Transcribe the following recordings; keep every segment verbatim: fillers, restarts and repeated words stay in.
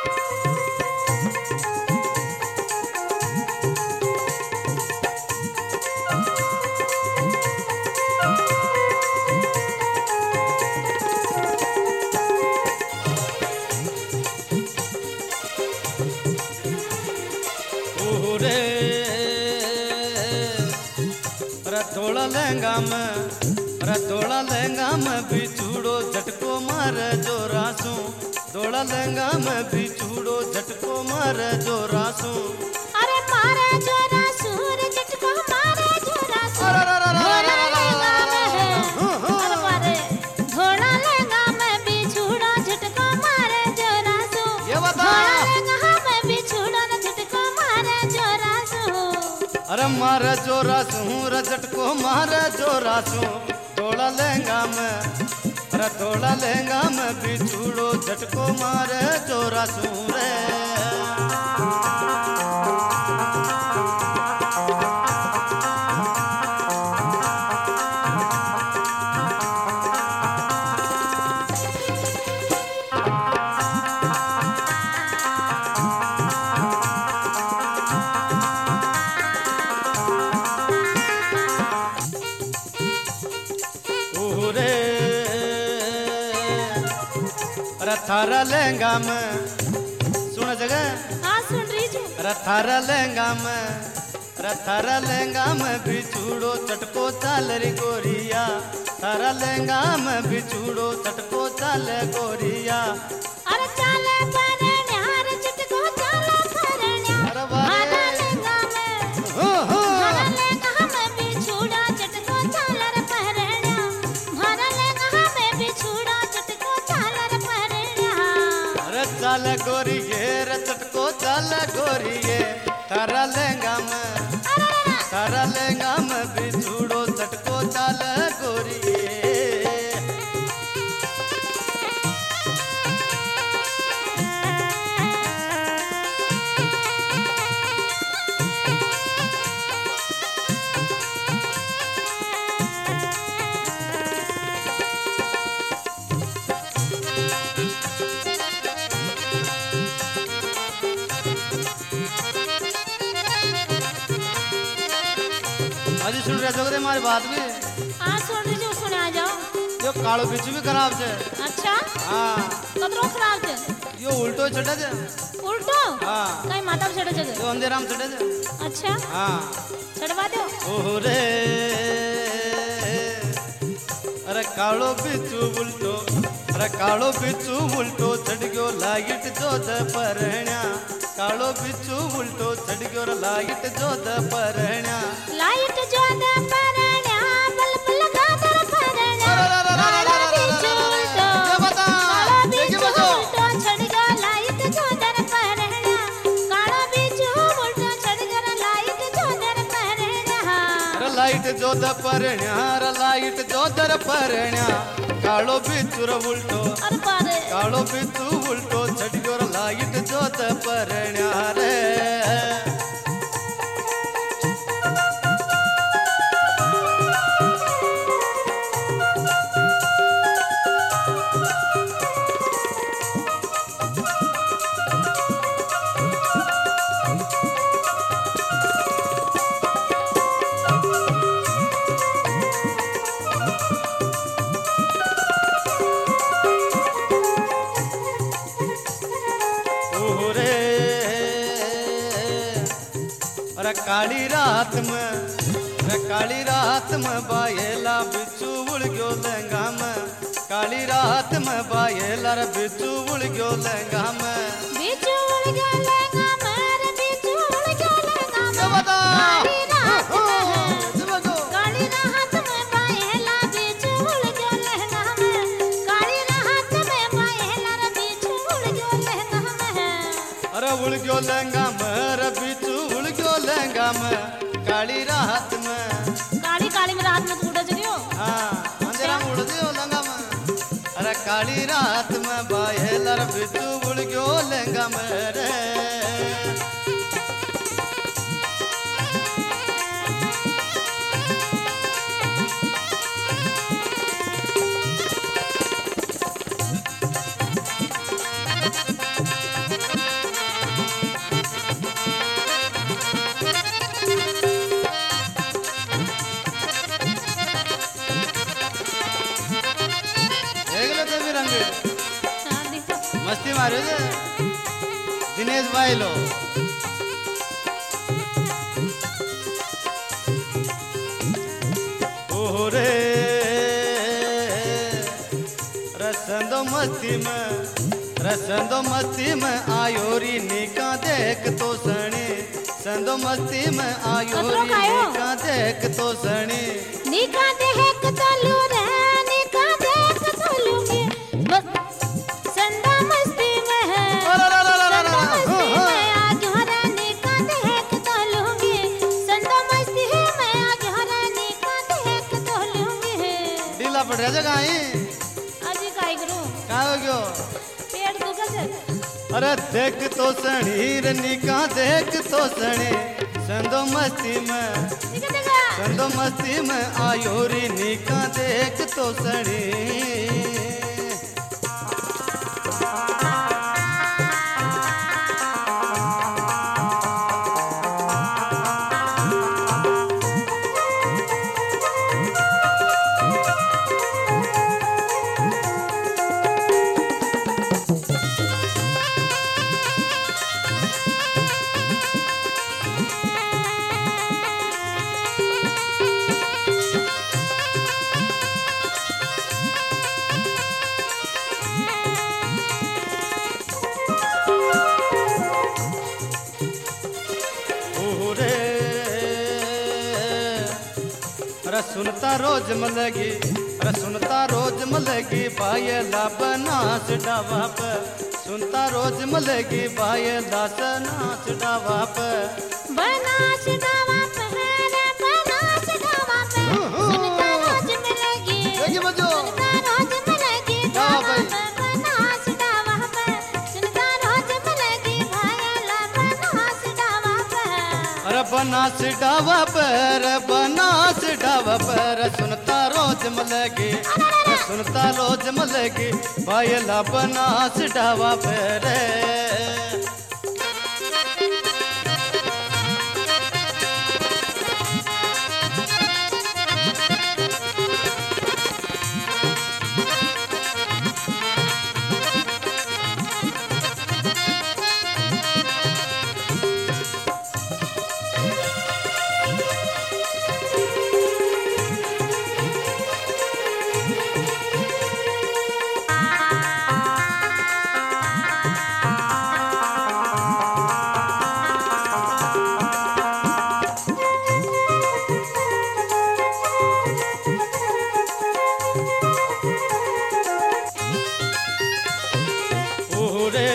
थोड़ा लहंगा में रे थोड़ा लहंगा में बिछुड़ो झटको मारे जोरा सू थोड़ा लहंगा में बिछुड़ो झटको मारे जोरा सू अरे मारे जोरा सू रे झटको मारे जोरा सू थोड़ा लहंगा में अरे मारे थोड़ा लहंगा में बिछुड़ो झटको मारे जोरा सू ये बता लहंगा में बिछुड़ो झटको मारे जोरा सू अरे मारे जोरा सू रे झटको मारे जोरा सू थोड़ा लहंगा में रे थोड़ा लहंगा में बिछुड़ो झटको मारे जोरा सू रे थारा लहंगा में सुन जगह हाँ सुन रही हूँ थारा लहंगा में थारा लहंगा में बिछुड़ो चटको चाल रे गोरिया थारा लहंगा में बिछुड़ो चटको चाल गोरिया अरे चाले परण्या रे चटको चाले परण्या थारा लहंगा में थारा लहंगा में बिछुड़ा चटको चाल रे परण्या थारा लहंगा में बिछुड़ा चटको चाल रे परण्या अरे चाल गोरिये रे चटको चाल गोरिये थारा लहंगा में थारा लहंगा में बिछुड़ो चटको चाल गोरिये अजी सुन रहे जोगरे हमारी बात भी हाँ सुन रही हूँ सुना जाओ यो कालो बिच्छू भी खराब छे अच्छा हाँ कतरो खराब छे यो उल्टो चढ़े छे उल्टो हाँ कई माता चढ़े छे यो अंधेरा में चढ़े छे अच्छा हाँ चढ़वा दो ओरे अरे कालो बिच्छू उल्टो अरे कालो बिच्छू उल्टो चढ़ गयो लाइट जोत परण्या कालो बिच्छू उल्टो चढ़ गयो लाइट जोत परण्या लाइट जोत परण्या बल्ब लगा दर परण्या कालो बिच्छू उल्टो कालो बिच्छू उल्टो चढ़ गयो लाइट जोत परण्या कालो बिच्छू उल्टो चढ़ गयो लाइट जोत परण्या अरे लाइट जोत परण्या अरे लाइट जोत परण्या कालो बिच्छू उल्टो अरे बारे कालो बिच्छू उल्टो चढ़ गयो लाइट जोत परण्या रे काली रात में रे काली रात में बायला बिच्छू उड़ गयो लहंगा में काली रात में बायला रे बिच्छू उड़ गयो लहंगा में बिच्छू उड़ गयो लहंगा में रे बिच्छू उड़ गयो लहंगा में काली रात में काली रात में बायला बिच्छू उड़ गयो लहंगा में काली रात में बायला रे बिच्छू उड़ गयो लहंगा में अरे उड़ गयो लहंगा में रे बिच्छू उड़ गयो लहंगा में काली रात में काली काली में रात में उड़ जरियो हाँ अंधेरा में उड़ दियो लहंगा में अरे काली रात में बायला रे बिच्छू उड़ गयो लहंगा में रे रंग हाँ, देखो मस्ती मारो जे दिनेश भाई लो ओहो रे रसंदो मस्ती में रसंदो मस्ती में आयो री निका देख तो सणी संदो मस्ती में आयो कतरो री खायो? निका देख तो सणी निका देख चलू रे निका देख चलूंगी बस संदा मस्ती में है अरे ला ला ला ला संदा ला मस्ती में आज हरा निका देख चलूंगी संदा मस्ती में आज हरा निका देख चलूंगी ढीला पड़ रहा जगह आई आज काय करूं का हो गयो पेट दुखा से अरे देख तो सणी रे निका देख तो सणी संदो मस्ती में देखा देखा संदो मस्ती में आयो री निका देख तो सणी ओहो रे अरे सुनता रोज मलगी अरे सुनता रोज मलगी बायला बनास डावा पे सुनता रोज मलगी बायला सनास डावा पे बनास डावा पे रे बनास डावा पे सुनता रोज मिलेगी देखिए बजो सुनता रोज मिलेगी डावा डावा पे। पे बनास डावा पे सुनता रोज मिलेगी भायला बनास डावा पे अरे बनास डावा पर बनास डावा पर सुनता रोज मलगी अरे सुनता रोज मलगी बायला बनास डावा पर ओहो रे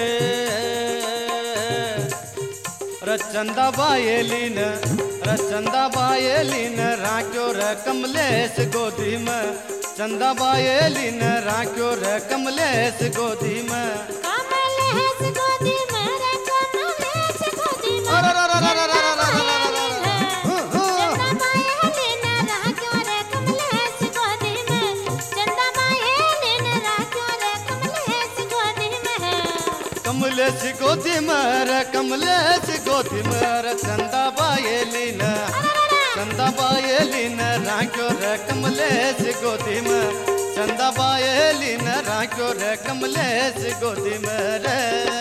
रचंदा बायलीन रचंदा बायलीन राख्यो र कमलेश गोदी में चंदा बायलीन राख्यो र कमलेश गोदी में कमलेश गोदी में रे कमलेश गोदी में अरे रा रा रा रा रा रा रा रा रा रा रा। चंदा मायलीन राख्यो रे कमलेश गोदी में चंदा मायलीन राख्यो रे कमलेश गोदी में कमलेश गोदी में रे कमलेश गोदी में रे चंदा बायलीन चंदा बायलीन राख्यो रे कमलेश गोदी में चंदा बायलीन राख्यो रे कमलेश गोदी में रे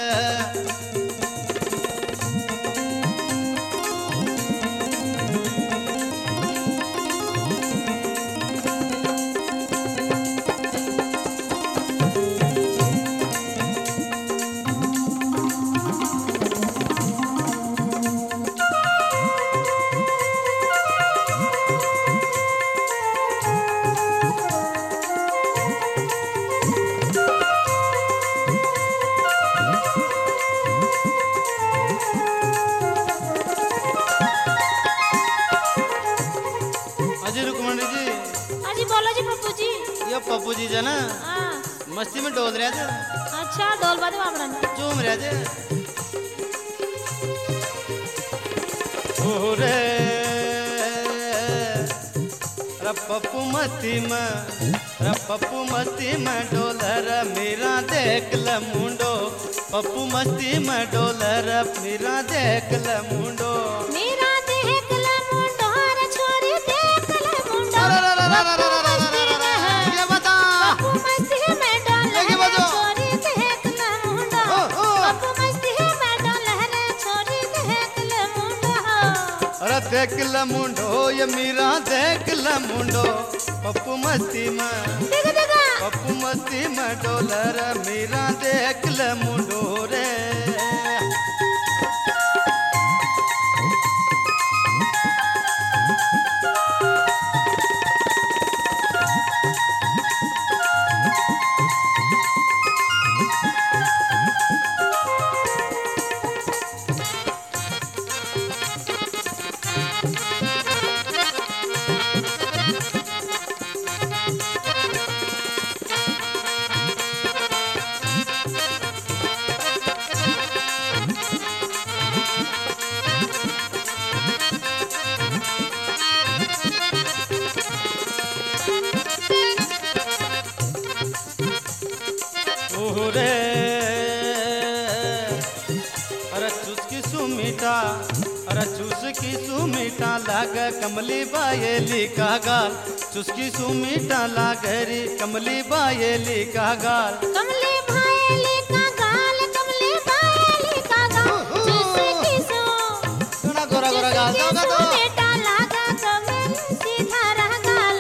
अजी रुकमणी जी अजी बोलो जी पप्पू जी ये पप्पू जी जना हाँ मस्ती में डोल रहे थे अच्छा डोल बाजे वापरन चूम रहे थे ओहो रे रे पप्पू मस्ती में रे पप्पू मस्ती में डोलर मेरा देख ल मुंडो पप्पू मस्ती में डोलर मेरा देख ल मुंडो मेरा देख ले मुंडो रे छोरी देख ले मुंडो अरे रे रे रे रे रे रे रे रे ये बता पप्पू मस्ती में डोल ये बता देख ल मुंडो ये मीरा देख ल मुंडो पप्पू मस्ती में देखा देखा पप्पू मस्ती में डोलर मीरा देख ल मुंडो रे रे अरे चुस्की सुमीठा अरे चुस्की सुमीठा लाग कमली बायेली का गाल चुस्की सुमीठा लाग री कमली बायेली का गाल कमले भाईली का गाल कमले भाईली का गाल चुस्की सु सुना गोरा गोरा गाल दोगा तो बेटा लागा कमल सीधा रह गाल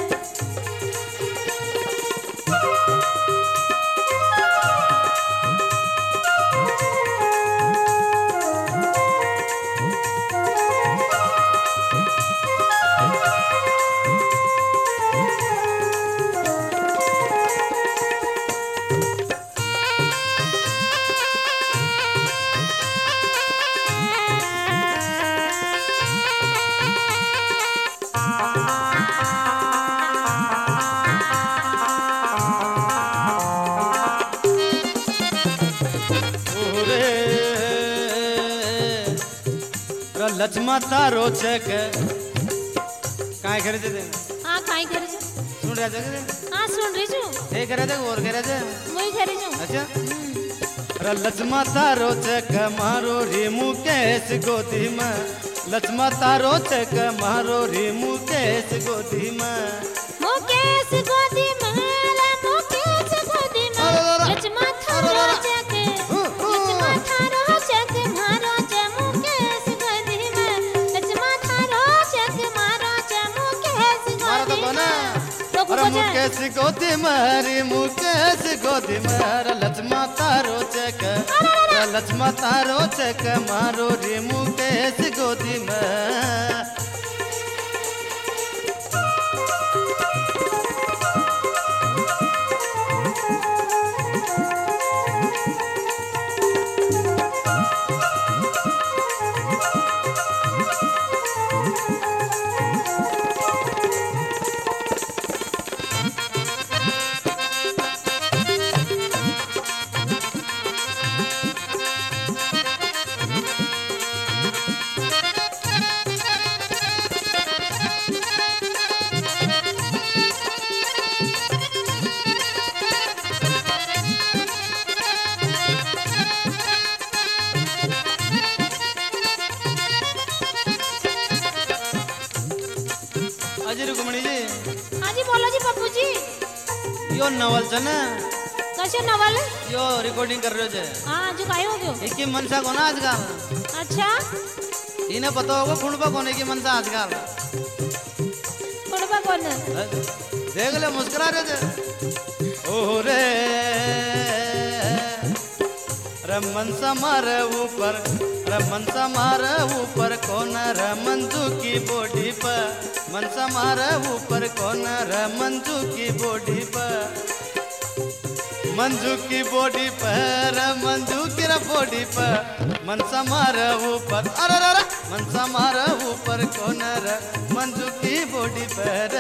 लक्ष्मा तारो चक काय करे थे हां काई करे छ सुन रहा थे हां सुन रही छु ए करे थे और करे थे मुई करे छु अच्छा अरे लक्ष्मा तारो चक मारो रे मुकेश गोदी में लक्ष्मा तारो चक मारो रे मुकेश गोदी में मुकेश गोदी में रे मुकेश गोदी में लक्ष्मा थारो चक लक्ष्मा थारो चक मारो च मुकेश गोदी में लक्ष्मा थारो चक मारो च मुकेश गोदी में अरे मुकेश गोदी में रे मुकेश गोदी में अरे लक्ष्मा तारो चक लक्ष्मा तारो चक मारो रे मुकेश गोदी में यो नवल छ ना कशे नवल यो रिकॉर्डिंग कर रहे छे हां जो काय हो गयो एक ही मनसा कोना आजकल अच्छा इन्हें पता होगा फुणबा कोने की मनसा आजकल फुणबा कोन देख ले मुस्कुरा रहे थे ओ रे रे मनसा मारे ऊपर रे मनसा मारे ऊपर कौन रे मंजू की बॉडी पर मनसा मारे ऊपर कौन रे मंजू की बॉडी पर मंजू की बॉडी पर मंजू की बॉडी पर मनसा मारे ऊपर अरे अरे मनसा मारे ऊपर कौन रे मंजू की बॉडी पर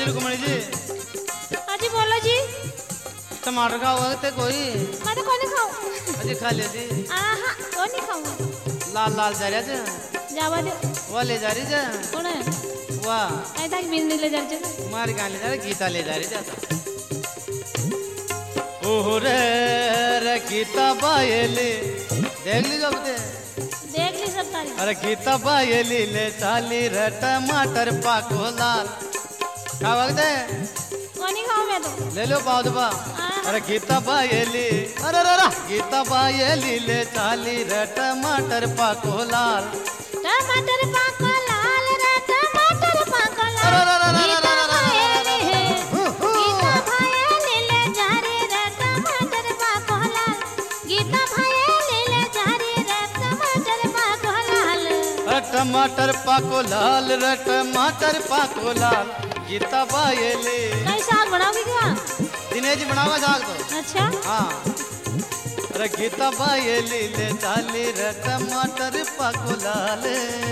जी रुकमणी जी हाँ जी बोलो जी। टमाटर का वक्त है कोई मैं तो कोनी खाऊं। अजी खा ले जी आहा कोनी खाऊं। लाल लाल जा रहा था जावा दे वो ले जा रही जा कौन है वाह ऐ तक बिन नहीं ले जा रहे मारी गान ले जा रही गीता ले जा रही जाता ओह रे रे गीता बायली देख ली जब दे देख ली सब तारी। अरे गीता बायली ले चाली रे टमाटर पाको लाल क्या वक्त है कोनी खाऊं मैं तो। ले लो पाव दबा अरे गीता बायली अरे अरे गीता बायली ले चाली रे टमाटर पाको लाल टमाटर पाको लाल रे टमाटर पाको लाल गीता भाई गीता भाई ले जा रे रे टमाटर पाको लाल गीता भाई ले जा रे रे टमाटर पाको लाल। अरे टमाटर पाको लाल रे टमाटर पाको लाल गीता बायली कई साग बनाओगे क्या? दिनेश जी बनाओगा साग तो अच्छा हाँ अरे गीता बायली ले चाली रे टमाटर पाको लाल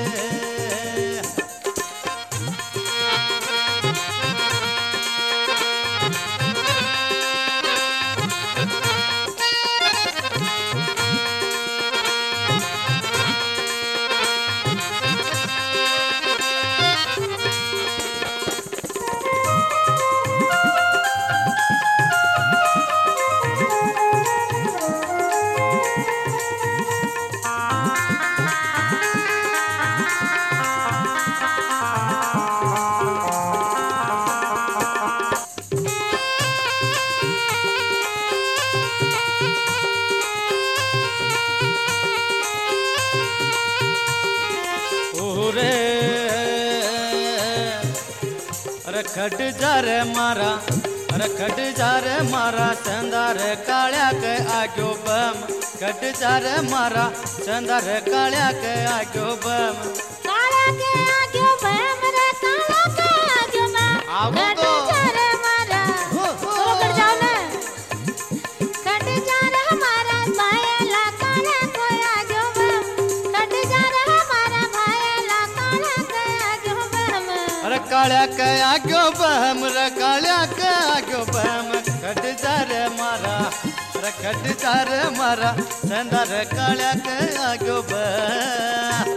अरे खट जा रे मारा अरे खट जा रे मारा चंदा रे काळ्या के आग्यो बम खट जा रे मारा चंदा रे काळ्या के आग्यो बम काळ्या के आग्यो बम रे काळ्या के आग्यो बम आवो खट तो जा रे मारा थोड़ा कर जाओ ना खट जा रे मारा भाईला काळ्या को आग्यो बम खट जा रे मारा भाईला काळ्या के आग्यो बम अरे काळ्या के आग्यो बम रे काळ्या के आग्यो बम खट जा रे मारा अरे खट जा रे मारा चंदा रे काळ्या के आग्यो बम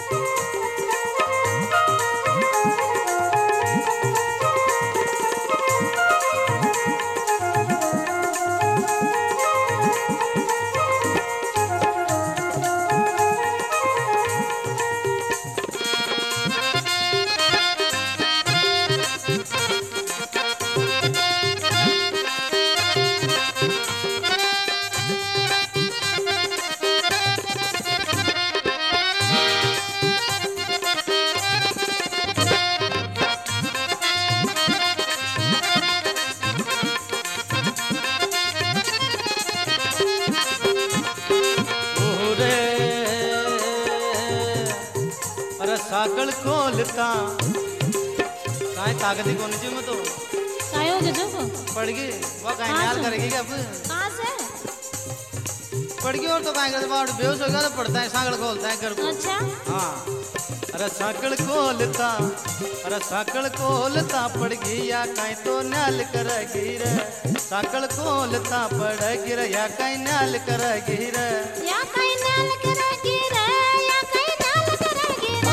साकल खोलता काय ताकती कोनी जी में तो काय हो गयो पड़ गई वो काय न्याल करेगी क्या अब कहां से पड़ गई और तो काय करते बाड़ बेहोश होगा तो पड़ता है साकल खोलता है घर को। अच्छा हाँ अरे साकल खोलता अरे साकल खोलता पड़ गई या काय तो न्याल करेगी रे साकल खोलता पड़ गई रे या काय न्याल करेगी रे या काय न्याल करेगी रे या काय न्याल करेगी रे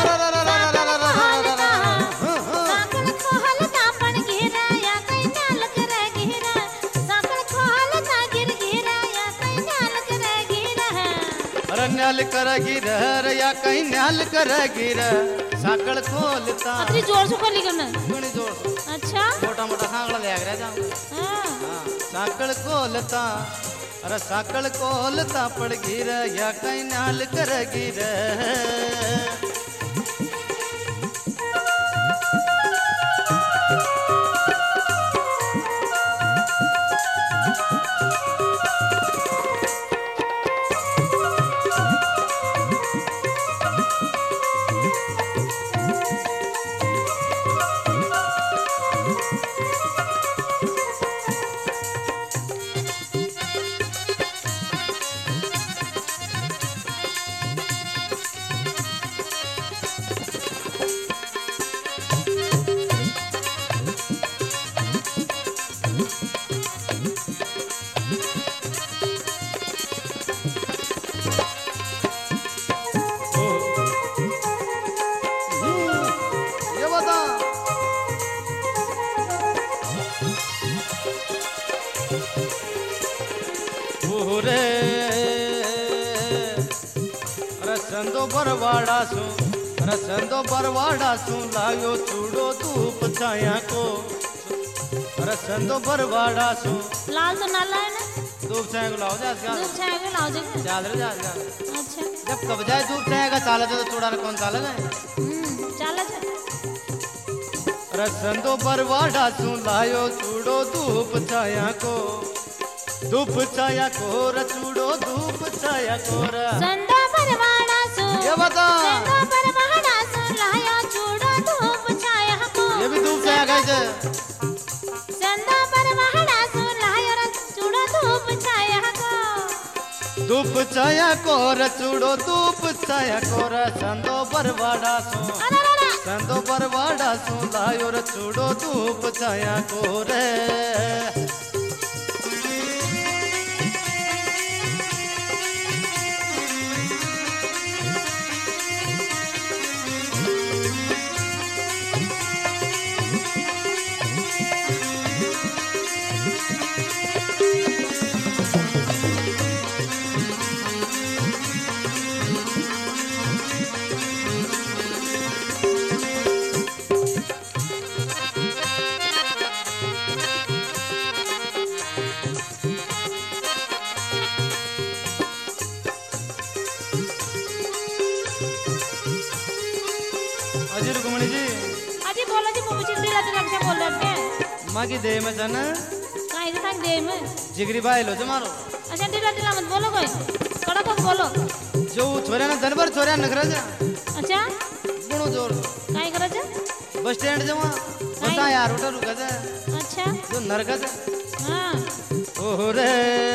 साकल खोलता पड़ गई रे या काय न्याल करेगी रे साकल खोलता गिर गई रे या काय न्याल करेगी रे अरे न्याल करेगी रे या काय न्याल करेगी रे साकल खोलता अतरी जोर से खोली करना घणी जोर से अच्छा मोटा मोटा सांगड़ा ले आगरा जाऊं हां हां साकल खोलता अरे साकल खोलता पड़ गई रे या काय न्याल करेगी रे ओहरे रसंदो बरवाड़ा सु रसंदो बरवाड़ा सु लायो चूड़ो धूप छाया को रसंदो बरवाड़ा सु लाल तो नाला है ना धूप छाया को लाओ जा धूप छाया के लाओ जगह चाल रे जा अच्छा जब कब जाए धूप छाया का चाल तो चूड़ा रे कौन चाल है हम्म चला जा रसंदो बरवाड़ा सु लायो चूड़ो धूप छाया को धूप छाया को रचूड़ो धूप छाया को संदो बरवाड़ा सु ये बता संदो बरवाड़ा सु लायो चूड़ो धूप छाया को ये भी धूप छाया कैसे संदो बरवाड़ा सु लायो चूड़ो धूप छाया को धूप छाया को रचूड़ो धूप छाया को संदो बरवाड़ा सु संदो बरवाड़ा सु लायो रचूड़ो धूप छाया को रे अजी रुक्मणी जी अजी बोलो जी मुझे दिला दिला के बोल रहे हैं मां की देह में जन काहे के तक दे में जिगरी भाई लो जो मारो अच्छा दिला दिला मत बोलो कोई कड़ा को बोलो जो छोरे ना दनबर छोरे नगरा जा अच्छा गुणो जोर काहे करे जा बस स्टैंड जमा बसा यार उठा रुका जा अच्छा जो नरका जा हां ओरे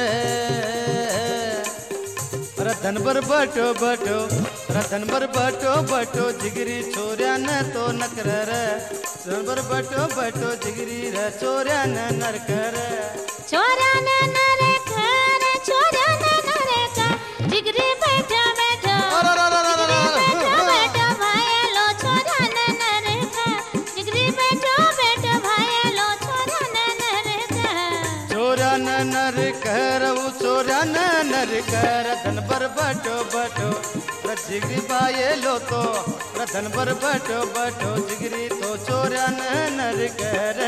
अरे धनबर बटो बटो अरे धनबर बटो बटो जिगरी छोरिया न तो नकर रे धनबर बटो बटो जिगरी रे छोरिया न नरकर छोरा न नरे कर छोरा न नरे का जिगरी बैठा बैठा बैठा बैठा भाई लो छोरा न नरे का जिगरी बैठा बैठा भाई लो छोरा न नरे का छोरा न नर कर वो छोरा न नर कर धनबर बटो बटो जिगरी पाए लो तो धनबर बटो बटो जिगरी तो छोरा न नर कर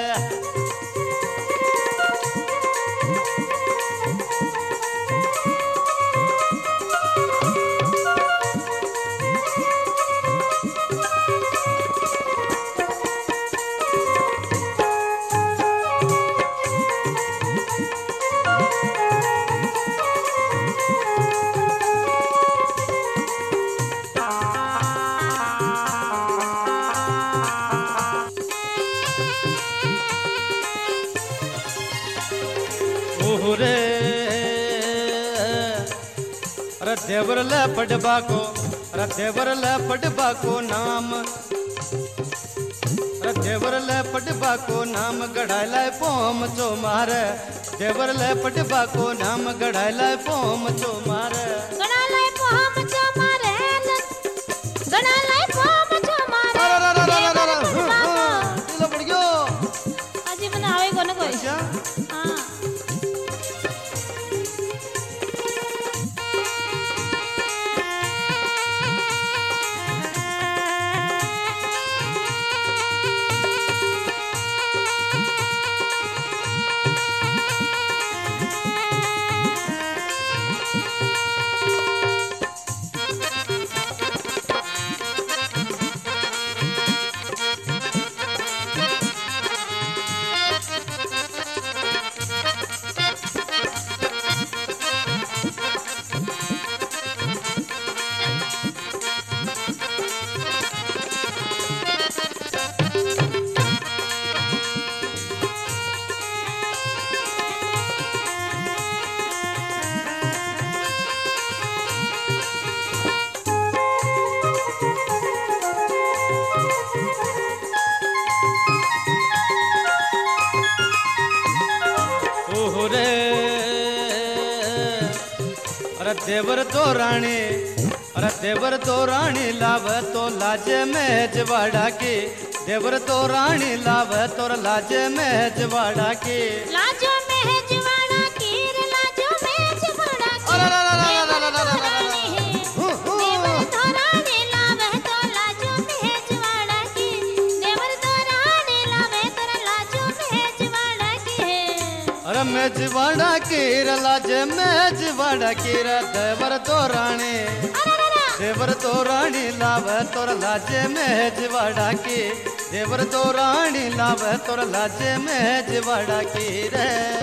ओहरे अरे देवर ल पडबा को अरे देवर ल पडबा को नाम अरे देवर ल पडबा को नाम गढ़ाला पोम चो मार देवर ल पडबा को नाम गढ़ाला पोम चो मार गणाला पोम चो मारे गणाला पोम चो मारे दिल पड़ गयो अजी बनावे कोन कोई अच्छा हां अरे देवर तो रानी अरे देवर तो रानी लाव तो लाजे में जवाड़ा की देवर तो रानी लाव तो लाजे में जवाड़ा की लाजो में जवाड़ा की रे लाजो में मेजवाड़ा कीर लाजे मेजवाड़ा कीर देवर तो रानी देवर तो रानी लावे तोर लाजे मेजवाड़ा की देवर तो रानी लावे तोर लाजे मेजवाड़ा कीर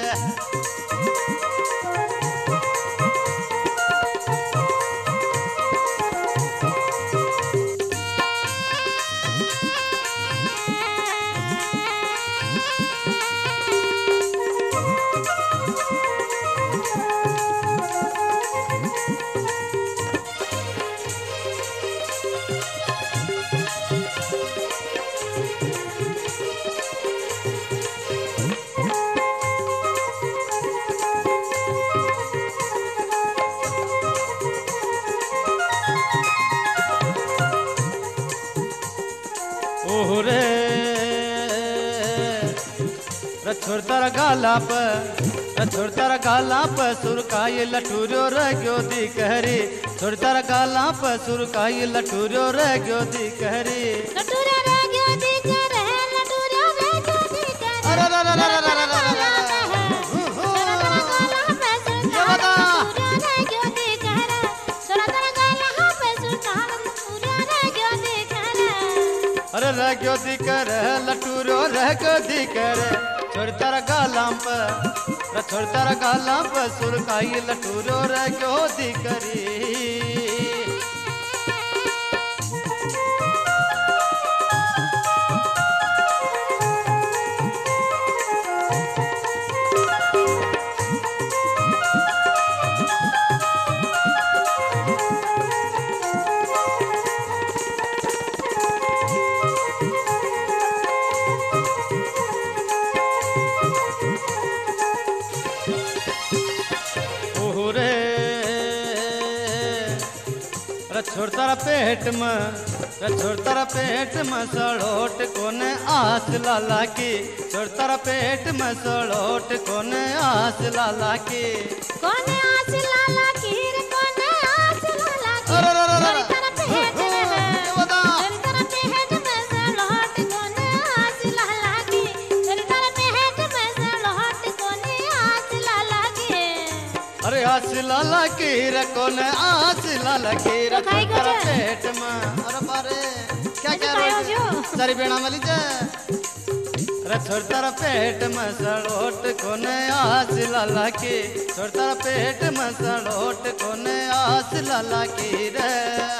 ओरे छोड़तर गाला पर छोड़तर गाला पर सुरकाई लटूरो रग्यो दी कहरी छोड़तर गाला पर सुरकाई लटूरो रग्यो दी कहरी लटूरो रग्यो दी करे लटूरो रग्यो दी करे अरे रे रे रे रे रे अरे रग्यो दी करे लटूरो रग्यो दी करे छोड़तर गालाम पर छोड़तर गालाम पर सुरकाई लटूरो रग्यो दी करी छोड़तर पेट में छोड़तर पेट में सड़ोट कोने आस लाला की छोड़तर पेट में सड़ोट कोने आस लाला की कोने आस लाला की रे कोने आस लाला की छोड़तर पेट में छोड़तर पेट में सड़ोट कोने आस लाला की छोड़तर पेट में सड़ोट कोने आस लाला की अरे आस लाला की रे कोने आस लाला की रे छोड़तर पेट में अरे बारे क्या क्या रो सारी बेना वाली जे अरे छोड़तर पेट में सड़ोट कोने आस लाला की छोड़तर पेट में सड़ोट कोने आस लाला की रे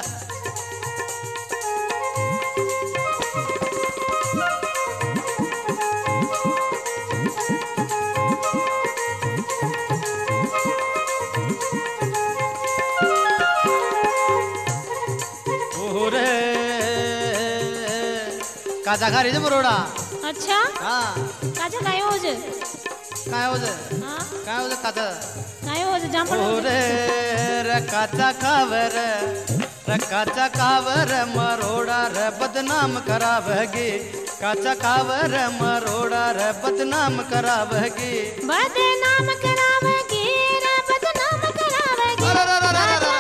काचा खा रही है बरोड़ा अच्छा हाँ काचा काय हो जे काय हो जे हां काय हो जे काचा काय हो जे जांपड़ ओरे रे काचा खावर रे काचा खावर मरोड़ा रे बदनाम करावेगी काचा खावर मरोड़ा रे बदनाम करावेगी बदनाम करावेगी रे बदनाम करावेगी अरे रे रे रे रे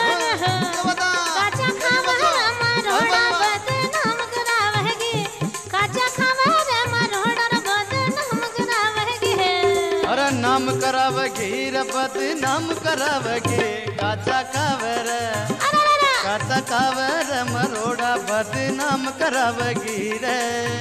काचा खावर मरोड़ा बदनाम करावेगी काचा खावर मरोड़ा बदनाम करावेगी अरे नाम करावेगी रे बदनाम करावेगी काचा खावर काचा खावर मरोड़ा बदनाम करावेगी रे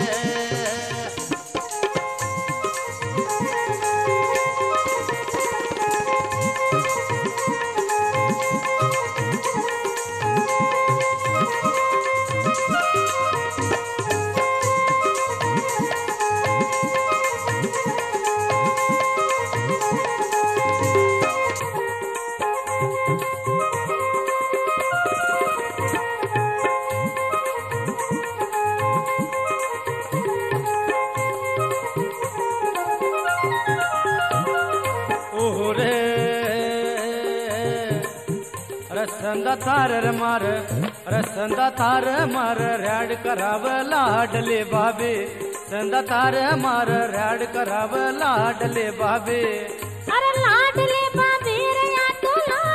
संदा तार मार अरे संदा तार मार रैड कराव लाडले बाबे संदा तार मार रैड कराव लाडले बाबे अरे लाडले बाबे रे या तो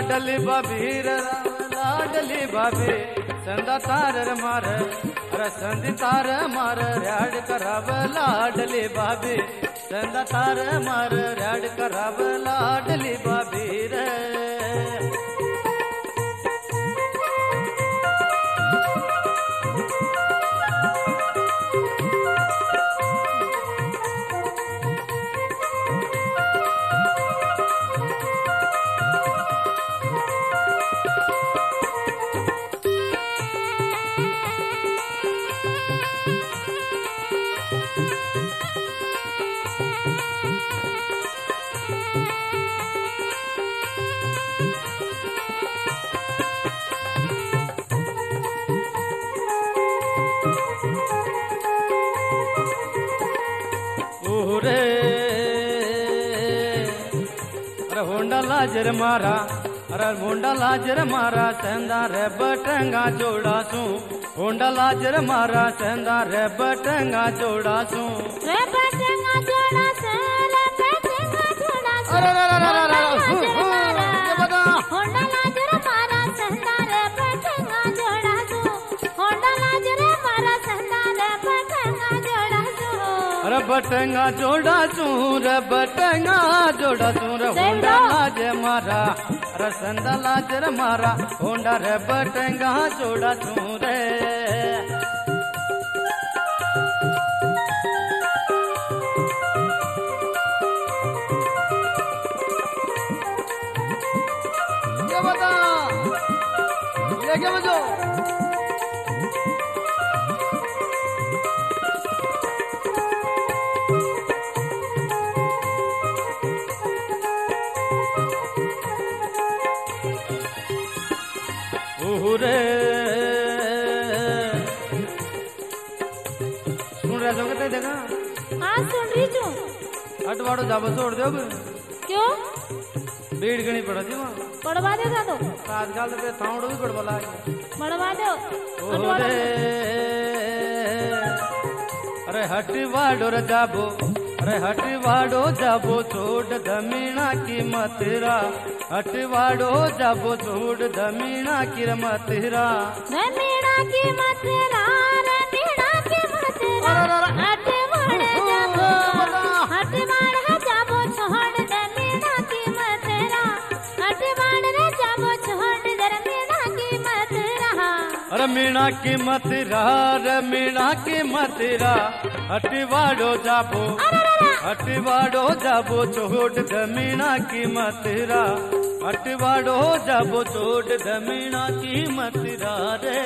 लाडली बाबीर लाडली बाबी संदा तार मार अरे संदी तार मार रैड कराव लाडली बाबी संदा तार मार रैड कराव लाडली बाबीर होंडा लाजर मारा अरे होंडा लाजर मारा सेंदा रे बटंगा जोड़ा सू होंडा लाजर मारा सेंदा रे बटंगा जोड़ा सू रे बटंगा जोड़ा सू रे बटंगा जोड़ा सू अरे रे रे रे रे होंडा लाजर मारा सेंदा रे बटंगा जोड़ा सू होंडा लाजर मारा सेंदा रे बटंगा जोड़ा सू अरे बटंगा जोड़ा सू रे बटंगा जोड़ा सू रे होंडा लाजर मारा अरे संदा लाजर मारा होंडा रे बटंगा जोड़ा सू रे क्या बता ये क्या बजो रे सुन रहा जो कहते देखा हाँ सुन रही छू अटवाड़ो जाबो छोड़ दो क्यों भीड़ गणी पड़ा थी वहाँ पड़वा देगा तो आजकल तो थावड़ो भी पड़वा लागे पड़वा दो रे अरे हटवाड़ो रे जाबो अरे हटवाड़ो जाबो छोड़ दमीना की मथुरा हटवाड़ो जाबो छोड़ दमीना की मथुरा दमीना की मथुरा दमीना की मथुरा हटवाड़ जाबो हटवाड़ जाबो छोड़ दमीना की मथुरा हटवाड़ रे जाबो छोड़ दमीना की मथुरा अरे मीना की मथुरा रे मीना की मथुरा हटवाड़ो जाबो हटवाड़ो जाबो छोड़ दमीना की मथुरा हटवाड़ो जाबो छोड़ दमीना की मथुरा रे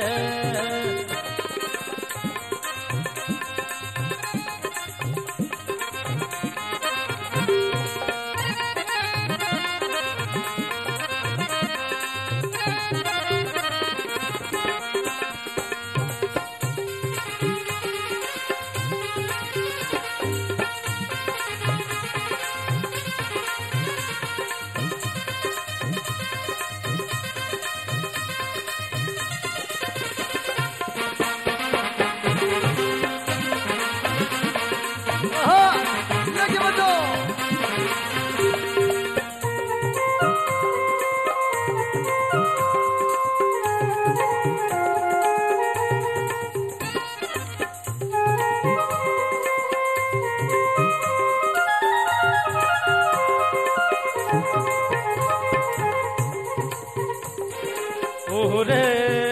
रे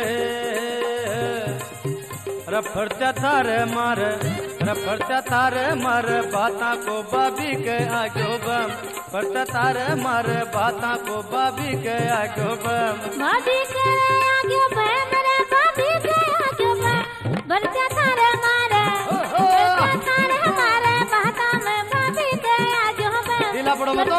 रफड़ता थार मार रफड़ता थार मार बाता को बाबी के आगो बम फड़ता थार मार बाता को बाबी के आगो बम बाबी के आगो बम रे बाबी के आगो बम बढ़ता थार मार बढ़ता थार मार बाता में बाबी के आगो बम दिला पड़ो मतो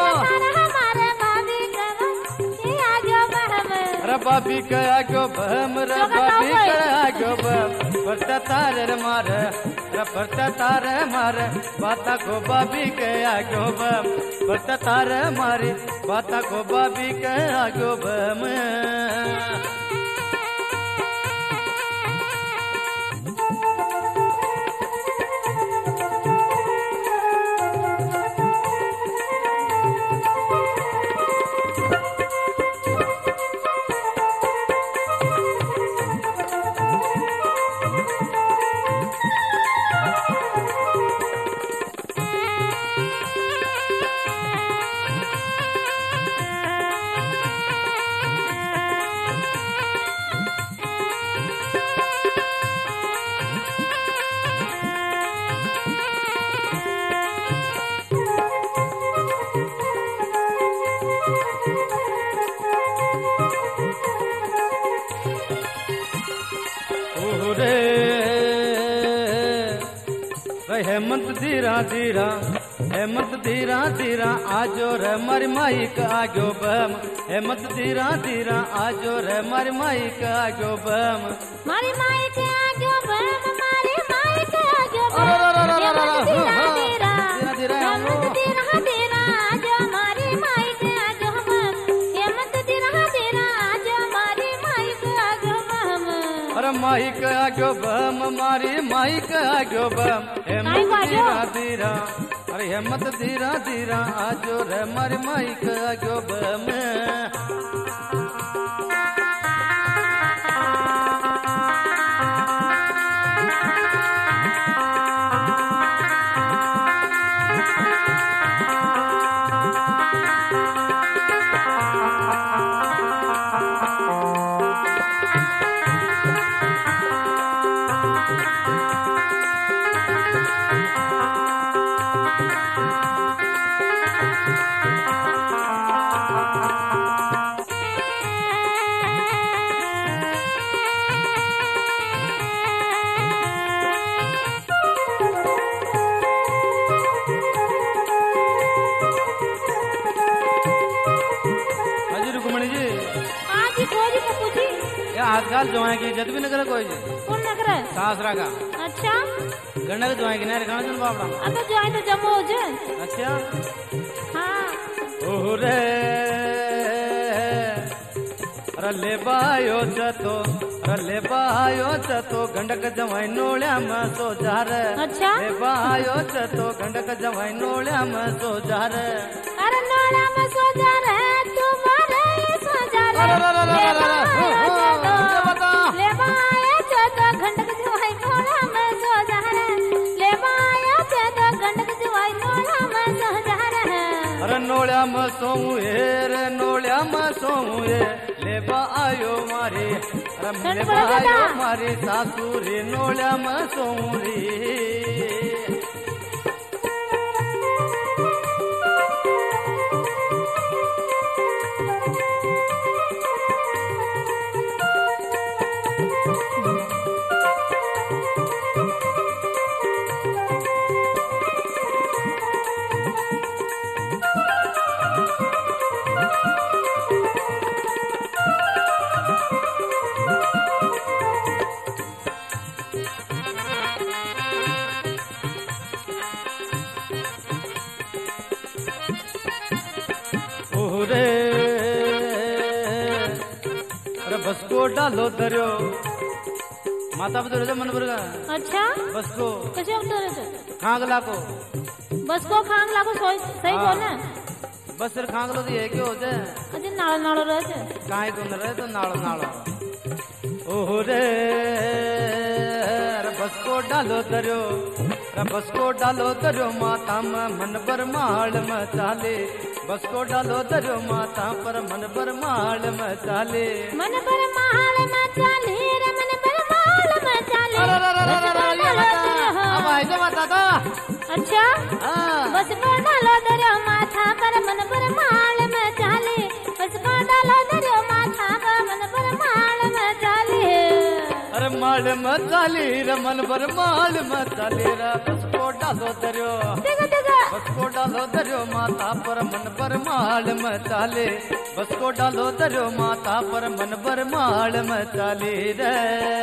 बाबी के आगो बम रे बाबी के आगो बम फड़ता थार मार फड़ता थार मार बाता को बाबी के आगो बम फड़ता थार मारी बाता को बाबी के आगो बम धीरा धीरा हेमंत धीरा धीरा आजो रे मारी माइक आग्यो बम हेमंत धीरा धीरा आजो रे मारी माइक आग्यो बम मारी माइक आग्यो बम मारी माइक आग्यो बम हेमंत धीरा धीरा हेमंत धीरा धीरा आजो मारी माइक आग्यो बम हेमंत धीरा धीरा आजो मारी माइक आग्यो बम अरे माइक आग्यो बम मारी माइक आग्यो बम हेमंत धीरा धीरा अरे हेमंत धीरा धीरा आजो रे मारी माइक आग्यो बम आजकल जो है कि इज्जत भी न करे कोई जी कौन न करे सासरा का अच्छा गन्ना के जो है कि नहीं गाना सुन बापड़ा अब जो है तो जमो जे अच्छा हां ओह रे अरे ले बायो चतो अरे ले बायो चतो गंडक जवाई नोळ्या म सो जार अच्छा ले बायो चतो गंडक जवाई नोळ्या म सो जार अरे नोळ्या म सो जार तू मारे सो जार अरे अरे अरे ले बाया चतो गंडक जवाई नोळ्या म सो जार ले बाया चतो गंडक जवाई नोळ्या म सो जार अरे नोळ्या म सोऊ हे रे नोळ्या म सोऊ हे ले बायो मारे अरे ले बायो मारे सासू रे नोळ्या म सोऊ रे रे अरे बस को डालो दरियो माता बदल मन बरगा अच्छा बस को कसे उतरे खांग लाको बस को खांग लाको सही सही को ना बस सिर खांग लो ये क्यों होते अजे नाळ नाळ रहे काहे को न रहे तो नाळ नाळ ओह रे अरे बस को डालो दरियो अरे बस को डालो दरियो माता मन पर माल मचाले बस को डालो दरियो माता पर मन पर माल मचाले मन पर माल मचाले रे मन पर माल मचाले अब आई तो माता का अच्छा बस को डालो दरियो माथा पर मन पर माल मचाले बस को डालो दरियो माथा पर मन पर माल मचाले अरे माल मचाले रे मन पर माल मचाले रे बस को डालो दरियो बस को डालो दरियो माता पर मन पर माल मचाले बस को डालो दरियो माता पर मन पर माल मचाले रे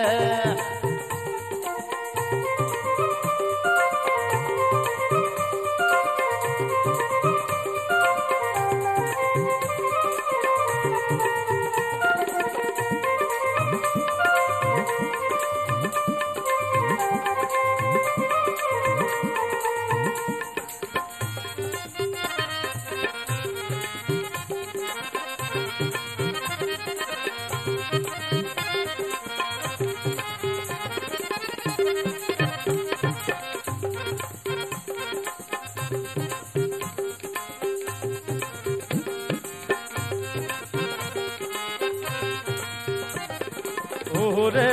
रे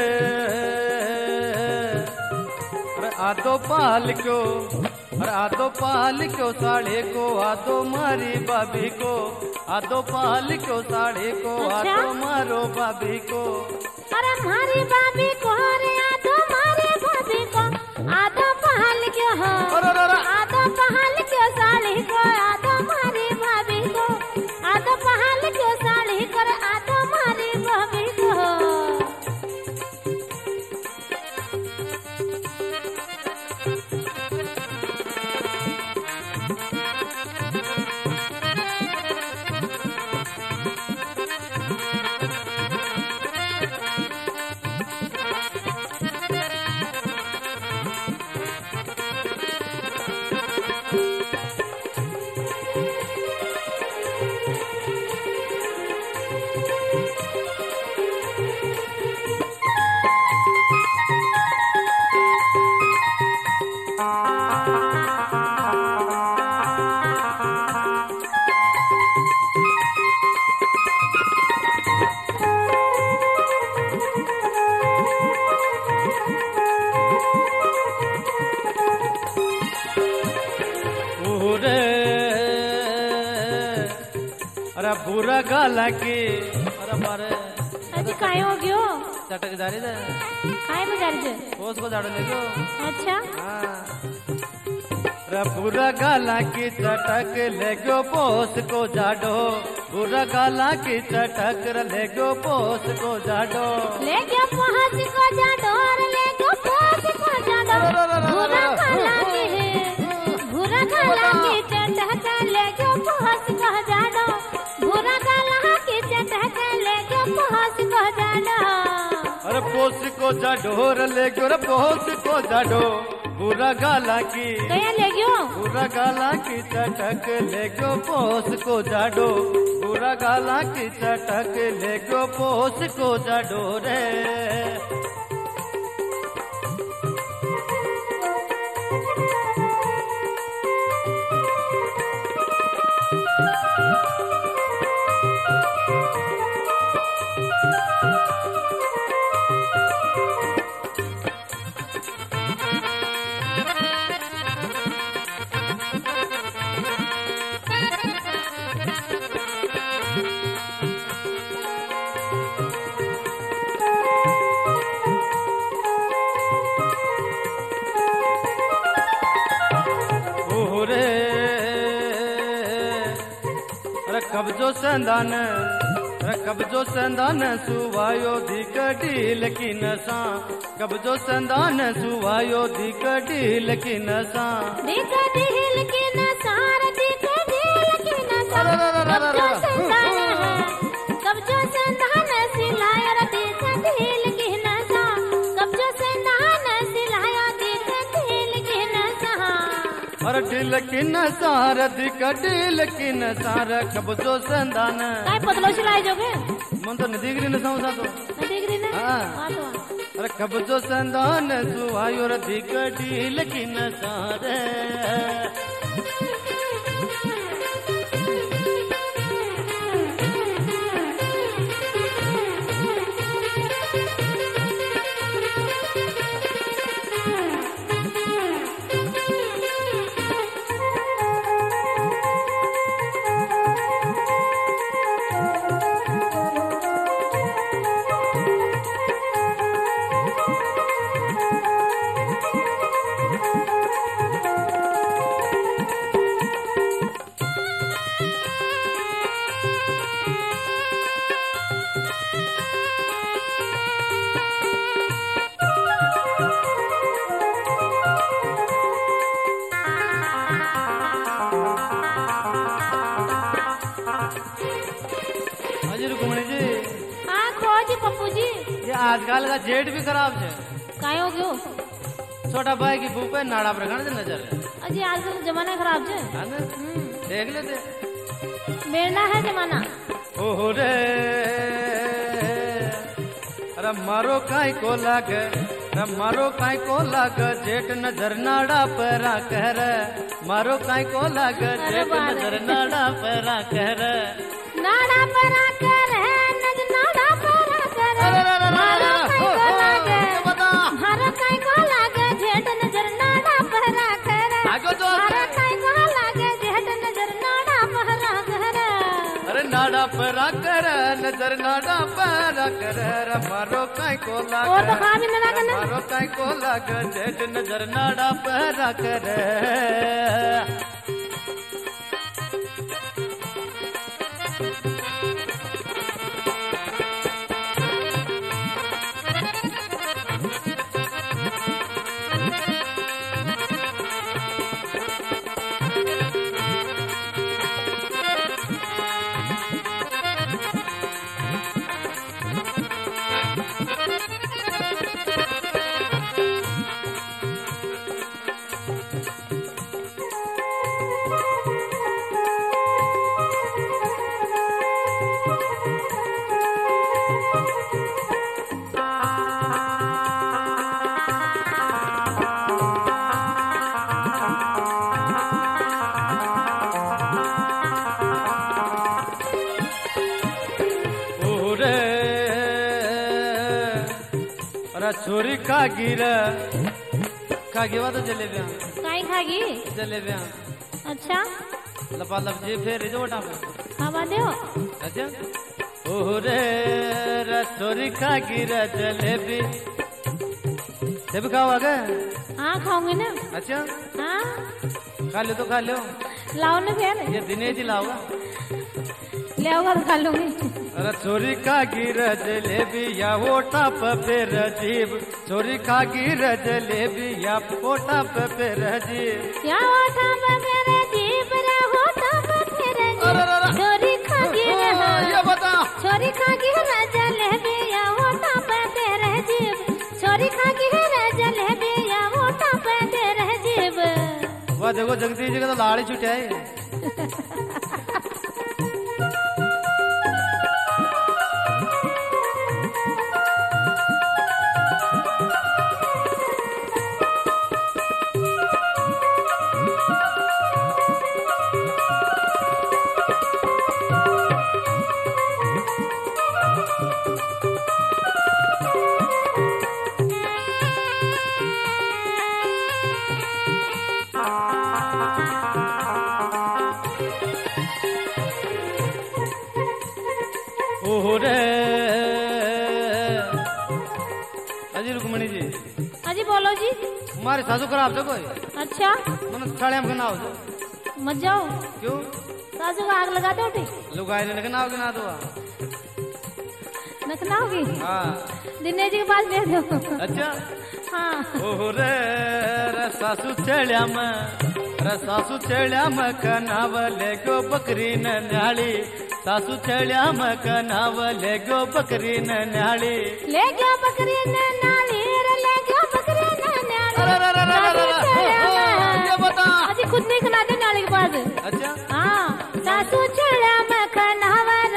अरे आदो पाल क्यों अरे आदो पाल क्यों साढ़े को आदो मारी भाभी को आदो पाल क्यों साढ़े को आदो मारो भाभी को अरे मारी भाभी को रे आदो मारे भाभी को आदो पाल क्यों हो अरे अरे बुरा गाला की अरे मारे अजी काय हो गयो चटक जा रही है काय बजा रही पोस को झाड़ो ले गयो अच्छा हाँ अरे बुरा गाला की चटक ले गयो पोस को झाड़ो बुरा गाला की चटक ले गयो पोस को झाड़ो ले गयो पोस को झाड़ो ले गयो पोस को झाड़ो बुरा गाला की बुरा गाला की चटक ले गयो पोस को झाड़ो बुरा गाला की चटक ले गयो पोस को झाड़ो अरे पोस को झाड़ो ले गयो रे पोस को झाड़ो बुरा गाला की कया ले गयो बुरा गाला की चटक ले गयो पोस को झाड़ो बुरा गाला की चटक ले गयो पोस को झाड़ो रे कब्जो संदान कब्जो संदान सुवायो धिक ढील की नसा कब्जो संदान सुवायो धिक ढील की नसा धिक ढील की नसा धिक ढील की नसा कब्जो संदान कब्जो संदान सिलाया धिक ढील की नसा कब्जो संदान सिलाया धिक ढील की नसा अरे ढील की नसार धिक ढील की नसार कब्जो संदान काय पतलो सिलाई जोगे मन तो नदीगरी न समझा तो नदीगरी ने हां हां तो अरे कब्जो संदान सुवायो रे धिक ढील की नसार आजकल का जेठ भी खराब है काय हो गयो छोटा भाई की बूपे नाड़ा पर खड़ नजर अजी आजकल तो जमाना खराब है हां ना देख लेते मेरना है जमाना ओहो रे अरे मारो काय को लागे अरे मारो काय को लागे जेठ नजर नाड़ा पर कर मारो काय को लागे जेठ नजर नाड़ा पर कर नाड़ा पर कर नजर नाड़ा पर कर मारो काय को लागे मारो काय को लागे जेठ नजर नाड़ा पर कर आगो तो मारो काय को लागे जेठ नजर नाड़ा पर कर अरे नाड़ा पर कर नजर नाड़ा पर कर मारो काय को लागे और तो खा भी ना लगन मारो काय को लागे जेठ नजर नाड़ा पर कर छोरी खा गिर खा गिवा तो जलेबियां काई खागी जलेबियां अच्छा लपा लप जी फिर जो वटा हवा दो अच्छा ओरे रे छोरी खा गिर जलेबी जब खाओ आगे हाँ खाऊंगी ना अच्छा हाँ खा लो तो खा लो लाओ ना फिर ये दिनेश जी लाओगा ले आओगा तो खा लूंगी अरे चोरी खा गिर जलेबी या होटा पे रजीब चोरी खा गिर जलेबी या होटा पे रजीब या होटा पे रजीब रे होटा पे रजीब चोरी खा गिर ये बता चोरी खा गिर जलेबी या होटा पे रजीब चोरी खा गिर जलेबी या होटा पे रजीब वाह देखो जगदीश जी का तो लाड़ी छुट्या है ओरे अजी रुक्मणी जी अजी बोलो जी हमारे सासू खराब तो कोई अच्छा मन साड़े हम ना हो मत जाओ क्यों सासू को आग लगा दो लुगाई ने ना होगी ना तो नखना होगी हाँ दिनेश जी के पास भेज दो अच्छा हाँ ओरे रे सासू चढ़्या में रे सासू चढ़्या में कनावले गो बकरी न न्याली सासू चढ़्या में कनावले गो बकरी न न्याली ले गयो बकरी न नाली रे ले गयो बकरी न नाली अरे अरे अरे अरे ये बता अजी खुद नहीं खिलाते नाली के पास अच्छा हाँ सासू चढ़्या में कनावर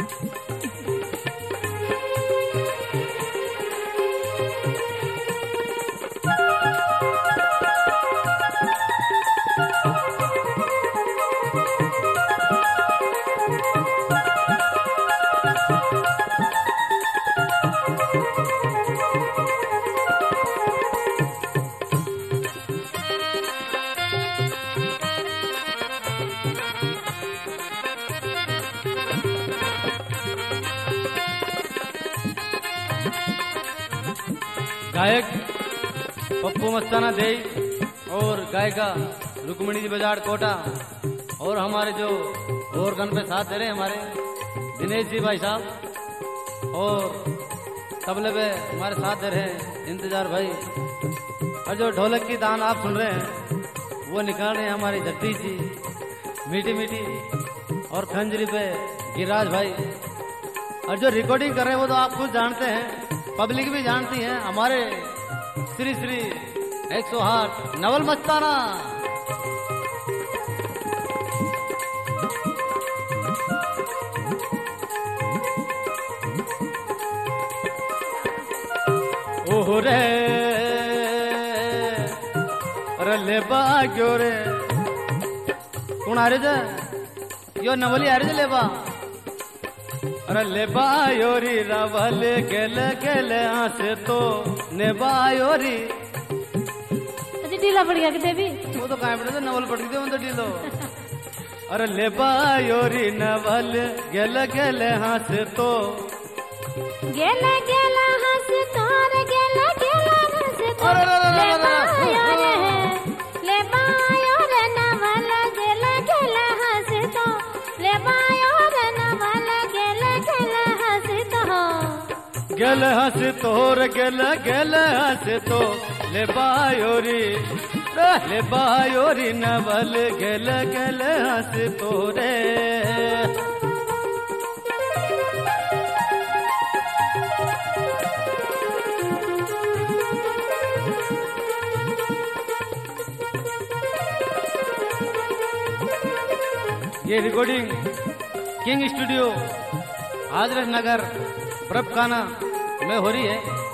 गायक पप्पू मस्ताना दे और गायिका रुक्मणी जी बजाड़ कोटा और हमारे जो और गन पे साथ दे रहे हैं हमारे दिनेश जी भाई साहब और तबले पे हमारे साथ दे रहे हैं इंतजार भाई और जो ढोलक की दान आप सुन रहे हैं वो निकाल रहे हैं हमारी जगदीश जी मीठी मीठी और खंजरी पे गिरिराज भाई और जो रिकॉर्डिंग कर रहे हैं वो तो आप खुद जानते हैं पब्लिक भी जानती है हमारे श्री श्री एक सौ आठ नवल मस्ताना ओरे अरे ले बाग्यो रे कौन आ रहे थे यो नवली आ रहे थे लेबा अरे लेबायोरी रवल गेल गेल आसे तो नेबायोरी अजी ढीला पड़ गया कितने भी वो तो कहाँ पड़े थे नवल पड़ गए तो ढीलो अरे लेबायोरी नवल गेल गेल आसे तो गेला गेला हंस तोर गेला गेला हंस तोर ले बायो रे ले बायो रे नवल गेला गेला हंस तो ले बायो रे नवल गेला गेला हंस तो गेल हंस तोर गेल गेल हंस तो ले बायोरी ले बायोरी नवल गेल गेल हंस तोरे ये recording King studio Hazrat Nagar बरबखाना में हो रही है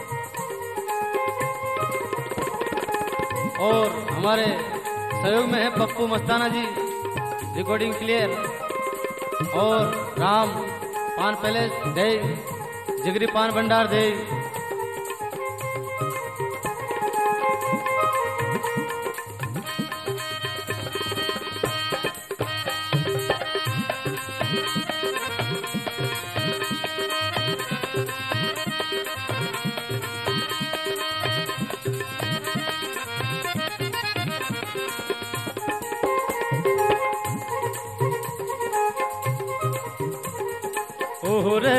और हमारे सहयोग में है पप्पू मस्ताना जी रिकॉर्डिंग क्लियर और राम पान पैलेस दे जिगरी पान भंडार दे। ओहो रे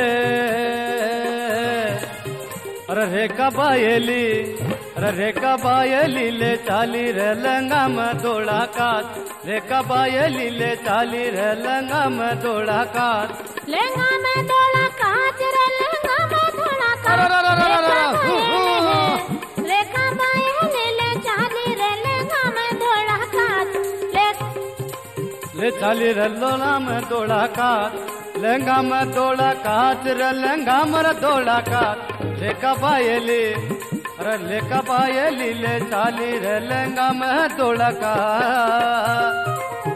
अरे रेखा बायली अरे रेखा बायली ले चाली रे लंगा में दौड़ा काट रेखा बायली ले चाली रे लंगा में दौड़ा काट लहंगा में दौड़ा काट रे लहंगा में दौड़ा काट रेखा बायली ले चाली रे लहंगा में दौड़ा काट ले चाली रे लोला में दौड़ा काट लहंगा में दौड़ा काच रे लहंगा मर दौड़ा काच लेका बायली अरे लेका बायली ले चाली रे लहंगा में दौड़ा काच।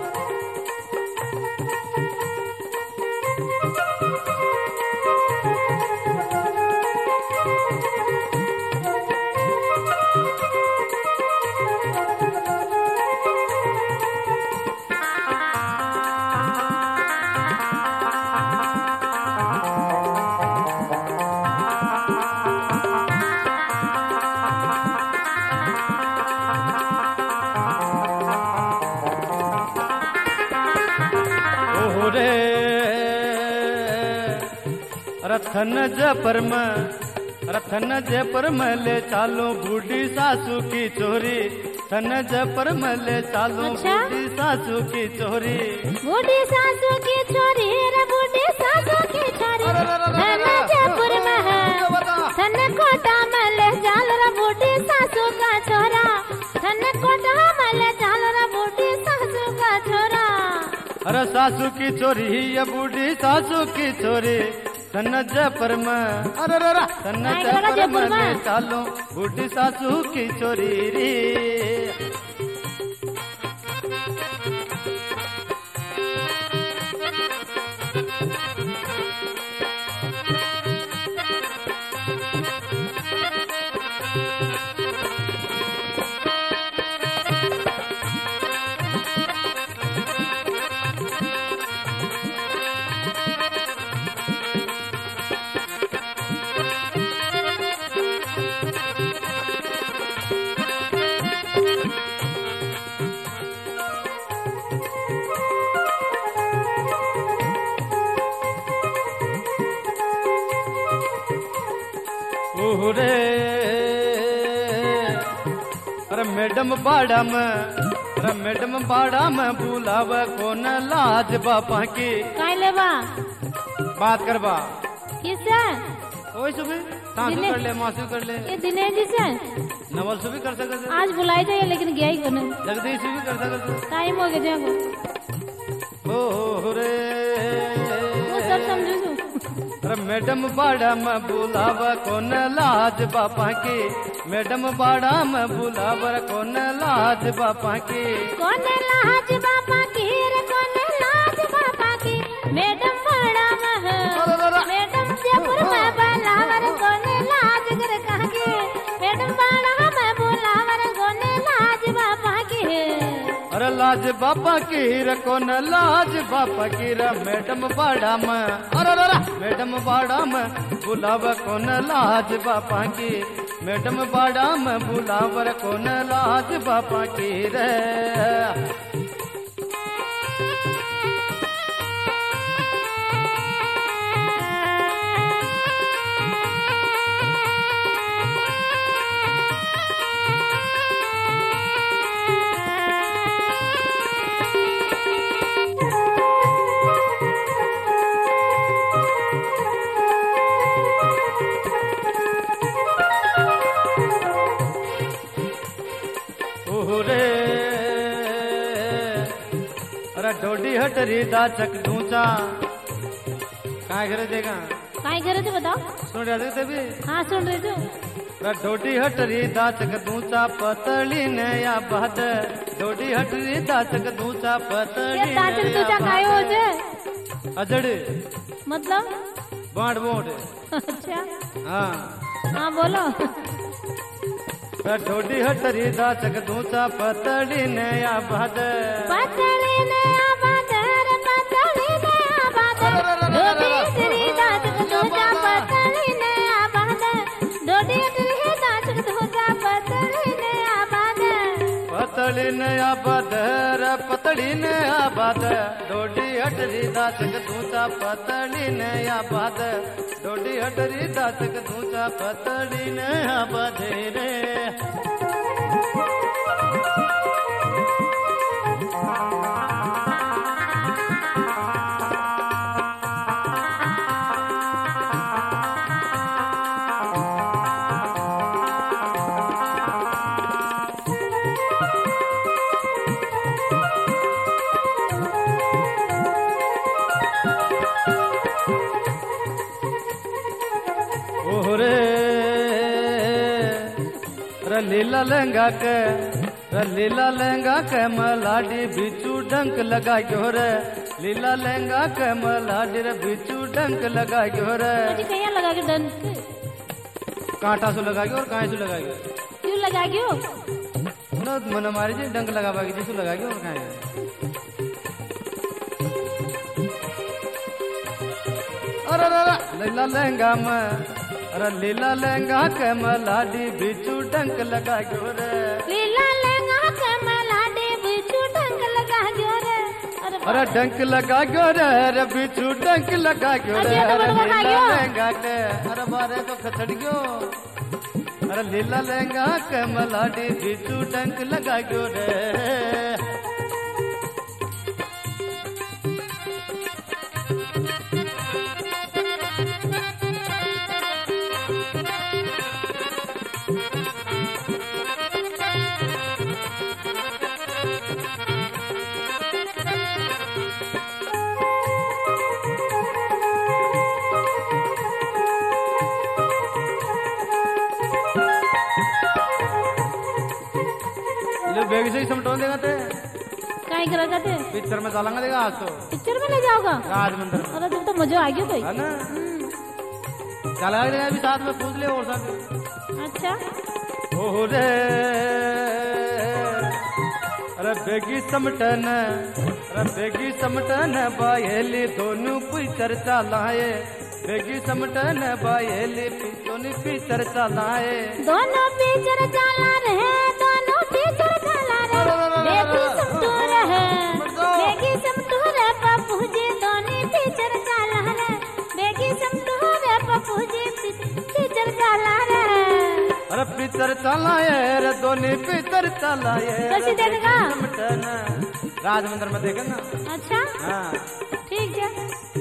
रथन जपर में रथन जपर में ले चालो बूढ़ी सासू की चोरी थन जपर में ले चालो अच्छा? बूढ़ी सासू की चोरी बूढ़ी सासू की चोरी रे बूढ़ी सासू की चोरी थन जयपुर में है थन कोटा में ले चाल रे बूढ़ी सासू का छोरा थन कोटा में ले चाल रे बूढ़ी सासू का छोरा। अरे सासू की चोरी ये बूढ़ी सासू की चोरी तन जयपुर में अरे रे तन जयपुर में चालो बूढ़ी सासू की चोरी रे। रे अरे मैडम बाड़ा में अरे मैडम बाड़ा में बुलाव कौन लाज बापा की काय लेवा बात करवा किससे ओए सुबह तासु कर ले मासु कर ले ये दिनेश जी से नवल सुबह कर सकते आज बुलाई जाए लेकिन गया ही कोने जगदीश भी कर सकते टाइम हो गया जाएगा ओ रे वो सब समझू अरे मैडम बाड़ा में बुलाव कौन लाज बापा की मैडम बाड़ा में बुलाव कौन लाज बापा की कौन लाज बापा की रे कौन लाज बापा की मैडम बाड़ा में है मैडम जयपुर में बुलावर कौन लाज कर कहा की मैडम बाड़ा में बुलावर कौन लाज बापा की अरे लाज बापा की रे कौन लाज बापा की रे मैडम बाड़ा में अरे मैडम बाड़ा में बुलाव कौन लाज बापा की मैडम बाड़ा में बुलावर कौन लाज बापा की रे। रे ढोडी हटरी दाचक दूचा काय करे देगा काय करे थे बताओ। सुन रहे थे भी हाँ सुन रही थी। ढोडी हटरी दाचक दूचा पतली नया बाद ढोडी हटरी दाचक दूचा ये पतली दाचक तुझा काय हो जे अजड़ मतलब बांड बोंड अच्छा हाँ हाँ बोलो। ढोडी हटरी दाचक दूचा पतली नया बाद पतली नया बाद रे पतली नया बाद ढोडी हटरी दाचक दूचा पतली नया बाद ढोडी हटरी दाचक दूचा पतली नया बाद पतली नया बाद रे पतली नया बाद ढोडी हटरी दाचक दूचा पतली नया बाद ढोडी हटरी दाचक दूचा पतली नया बाद रे ओरे लीला लहंगा के लीला लहंगा के मलाडी बिचू डंक लगा गयो रे लीला लहंगा के मलाडी रे बिचू डंक लगा गयो रे मुझे कहीं लगा के डन कांटा सु लगा गयो और काहे सु लगा गयो क्यों लगा गयो न मन मारी जी डंक लगा बागी जी सु लगा गयो और काहे अरे अरे लीला लहंगा में अरे लीला लहंगा के मलाडी बिचू डंक लगा गयो रे लीला लहंगा के मलाडी बिचू डंक लगा गयो रे अरे डंक लगा गयो रे अरे बिचू डंक लगा गयो रे अरे लीला लहंगा के अरे बारे तो खचड़ गयो अरे लीला लहंगा के मलाडी बिचू डंक लगा गयो रे बेग से ही समटोन देगा ते काय करेगा ते पिक्चर में डालेंगे देगा आज तो पिक्चर में ले जाओगा राज मंदिर में अरे तुम तो मजा आ गया भाई है ना चला देगा अभी साथ में पूछ ले और साथ अच्छा ओ रे अरे बेगी समटन अरे बेगी समटन बायली दोनों पिक्चर चलाए बेगी समटन बायली दोनों पिक्चर चलाए दोनों पिक्चर चला रहे दोनों पिक्चर चला रहे बेगी समटू रहे बेगी समटू रे पप्पू जी दोनों पिक्चर चला रहे बेगी समटू रे पप्पू जी पिक्चर चला रहे अरे पिक्चर चलाए रे दोनों पिक्चर चलाए कैसे देखेगा समटन राज मंदिर में देखेगा अच्छा हाँ ठीक है।